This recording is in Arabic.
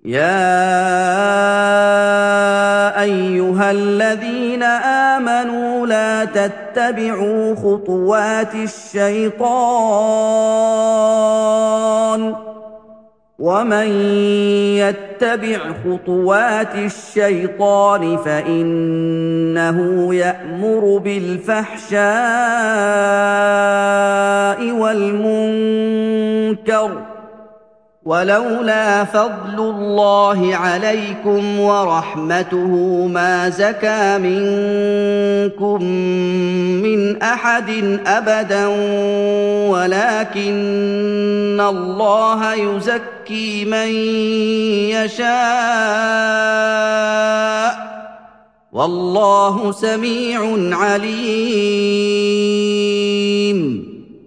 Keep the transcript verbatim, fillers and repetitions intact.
يَا أَيُّهَا الَّذِينَ آمَنُوا لَا تَتَّبِعُوا خُطُوَاتِ الشَّيْطَانِ ۚ وَمَن يَتَّبِعْ خُطُوَاتِ الشَّيْطَانِ فَإِنَّهُ يَأْمُرُ بِالْفَحْشَاءِ وَالْمُنكَرِ ۚ وَلَوْلَا فَضْلُ اللَّهِ عَلَيْكُمْ وَرَحْمَتُهُ مَا زَكَىٰ مِنكُم مِّنْ أَحَدٍ أَبَدًا وَلَٰكِنَّ اللَّهَ يُزَكِّي مَن يَشَاءُ ۗ وَاللَّهُ سَمِيعٌ عَلِيمٌ.